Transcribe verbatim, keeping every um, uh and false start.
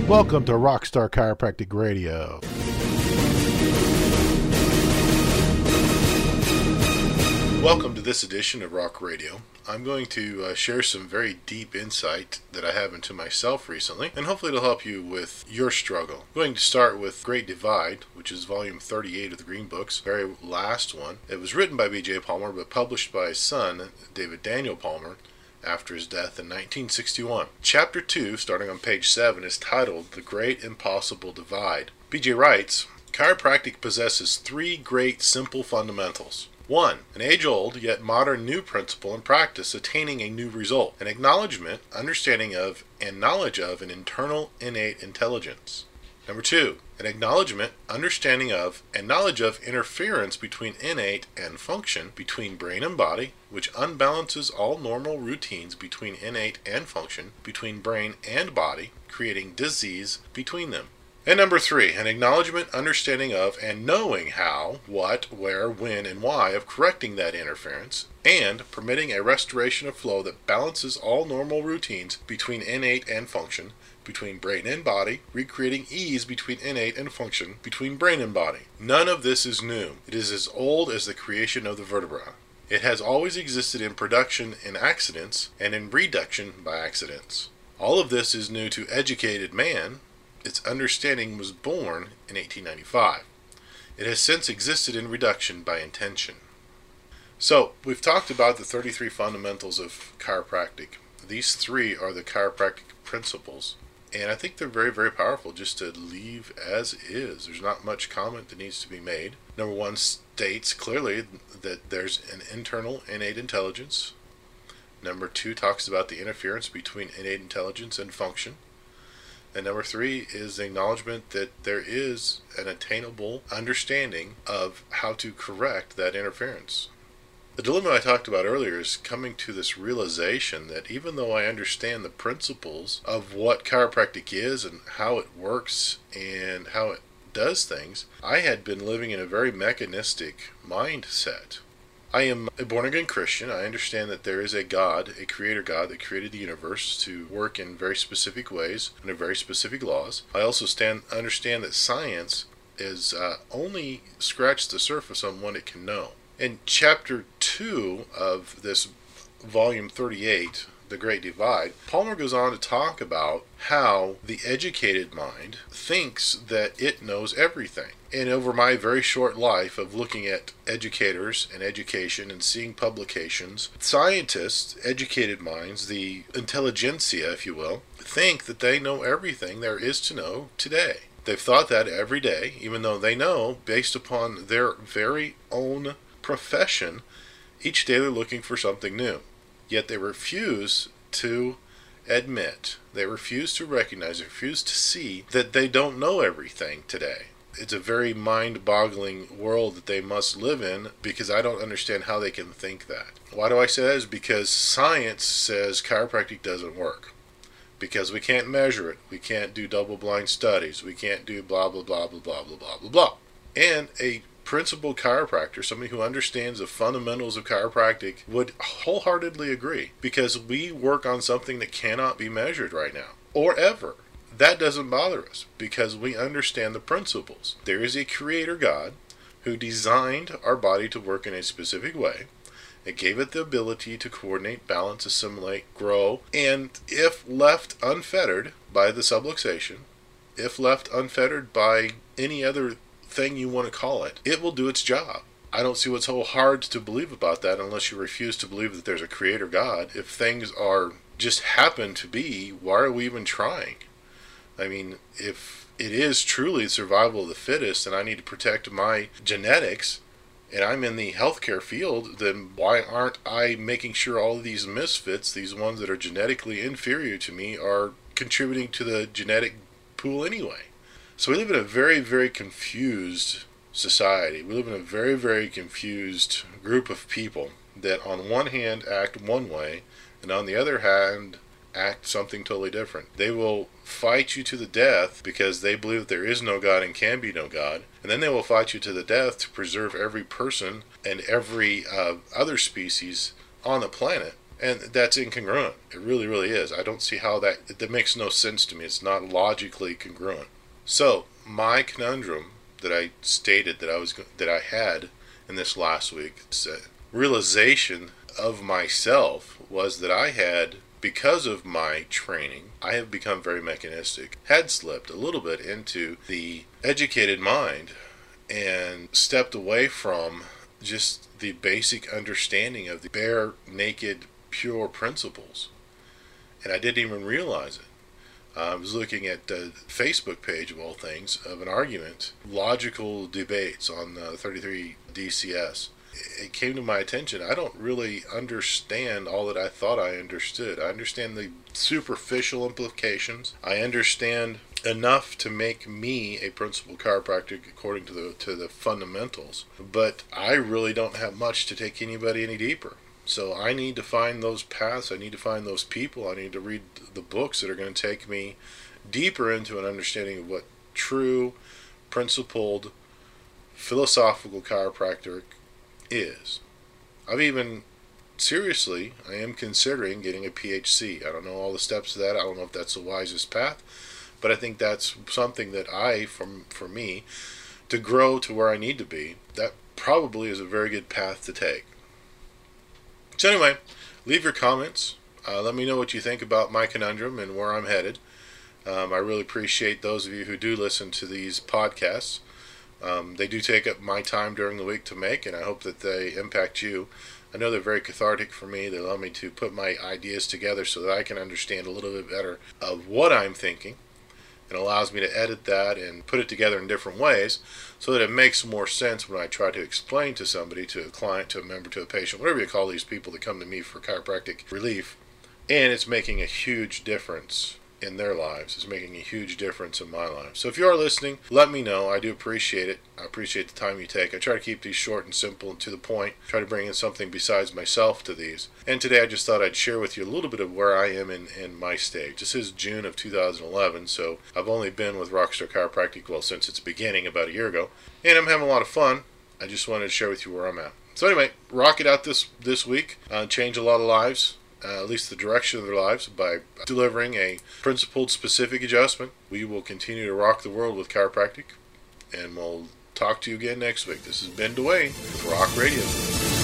Welcome to Rockstar Chiropractic Radio. Welcome to this edition of Rock Radio. I'm going to uh, share some very deep insight that I have into myself recently, and hopefully it'll help you with your struggle. I'm going to start with Great Divide, which is volume thirty-eight of the Green Books, very last one. It was written by B J Palmer, but published by his son, David Daniel Palmer, after his death in nineteen sixty-one. Chapter two, starting on page seven, is titled The Great Impossible Divide. B J writes, chiropractic possesses three great simple fundamentals. One, an age-old yet modern new principle and practice attaining a new result, an acknowledgement, understanding of, and knowledge of an internal innate intelligence. Number two, an acknowledgement, understanding of, and knowledge of interference between innate and function, between brain and body, which unbalances all normal routines between innate and function, between brain and body, creating disease between them. And number three, an acknowledgement, understanding of, and knowing how, what, where, when, and why of correcting that interference, and permitting a restoration of flow that balances all normal routines between innate and function, between brain and body, recreating ease between innate and function, between brain and body. None of this is new. It is as old as the creation of the vertebra. It has always existed in production in accidents and in reduction by accidents. All of this is new to educated man. Its understanding was born in eighteen ninety-five. It has since existed in reduction by intention. So, we've talked about the thirty-three fundamentals of chiropractic. These three are the chiropractic principles, and I think they're very, very powerful just to leave as is. There's not much comment that needs to be made. Number one states clearly that there's an internal innate intelligence. Number two talks about the interference between innate intelligence and function. And number three is the acknowledgement that there is an attainable understanding of how to correct that interference. The dilemma I talked about earlier is coming to this realization that even though I understand the principles of what chiropractic is and how it works and how it does things, I had been living in a very mechanistic mindset. I am a born-again Christian. I understand that there is a God, a creator God that created the universe to work in very specific ways under very specific laws. I also stand, understand that science is uh, only scratched the surface on what it can know. In chapter two of this volume thirty-eight, The Great Divide, Palmer goes on to talk about how the educated mind thinks that it knows everything. And over my very short life of looking at educators and education and seeing publications, scientists, educated minds, the intelligentsia, if you will, think that they know everything there is to know today. They've thought that every day, even though they know, based upon their very own profession, each day they're looking for something new. Yet they refuse to admit, they refuse to recognize, they refuse to see that they don't know everything today. It's a very mind-boggling world that they must live in, because I don't understand how they can think that. Why do I say that? Is because science says chiropractic doesn't work. Because we can't measure it. We can't do double-blind studies. We can't do blah, blah, blah, blah, blah, blah, blah, blah, blah. And a principled chiropractor, somebody who understands the fundamentals of chiropractic, would wholeheartedly agree, because we work on something that cannot be measured right now, or ever. That doesn't bother us, because we understand the principles. There is a creator God who designed our body to work in a specific way. It gave it the ability to coordinate, balance, assimilate, grow, and if left unfettered by the subluxation, if left unfettered by any other thing you want to call it, it will do its job. I don't see what's so hard to believe about that unless you refuse to believe that there's a creator God. If things are just happen to be, why are we even trying? I mean, if it is truly survival of the fittest and I need to protect my genetics and I'm in the healthcare field, then why aren't I making sure all of these misfits, these ones that are genetically inferior to me, are contributing to the genetic pool anyway? So we live in a very, very confused society. We live in a very, very confused group of people that on one hand act one way and on the other hand act something totally different. They will fight you to the death because they believe that there is no God and can be no God, and then they will fight you to the death to preserve every person and every uh, other species on the planet And that's incongruent. It really, really is. I don't see how that, that makes no sense to me. It's not logically congruent. So, my conundrum that I stated that I was that I had in this last week, this, uh, realization of myself was that I had, because of my training, I have become very mechanistic, had slipped a little bit into the educated mind and stepped away from just the basic understanding of the bare, naked, pure principles. And I didn't even realize it. I was looking at the Facebook page, of all things, of an argument, logical debates on uh, thirty-three D C S. It came to my attention, I don't really understand all that I thought I understood. I understand the superficial implications. I understand enough to make me a principled chiropractic according to the to the fundamentals. But I really don't have much to take anybody any deeper. So I need to find those paths. I need to find those people. I need to read the books that are going to take me deeper into an understanding of what true, principled, philosophical chiropractic is. I've even, seriously, I am considering getting a P H C. I don't know all the steps of that. I don't know if that's the wisest path, but I think that's something that I, from for me, to grow to where I need to be, that probably is a very good path to take. So anyway, leave your comments. Uh, let me know what you think about my conundrum and where I'm headed. Um, I really appreciate those of you who do listen to these podcasts. Um, they do take up my time during the week to make, and I hope that they impact you. I know they're very cathartic for me. They allow me to put my ideas together so that I can understand a little bit better of what I'm thinking. It allows me to edit that and put it together in different ways so that it makes more sense when I try to explain to somebody, to a client, to a member, to a patient, whatever you call these people that come to me for chiropractic relief. And it's making a huge difference in their lives. It's making a huge difference in my life. So if you are listening, let me know. I do appreciate it. I appreciate the time you take. I try to keep these short and simple and to the point. Try to bring in something besides myself to these. And today I just thought I'd share with you a little bit of where I am in, in my stage. This is June of two thousand eleven, so I've only been with Rockstar Chiropractic, well, since its beginning about a year ago. And I'm having a lot of fun. I just wanted to share with you where I'm at. So anyway, rock it out this, this week. Uh, change a lot of lives. Uh, at least the direction of their lives, by delivering a principled, specific adjustment. We will continue to rock the world with chiropractic, and we'll talk to you again next week. This is Ben Dwayne with Rock Radio.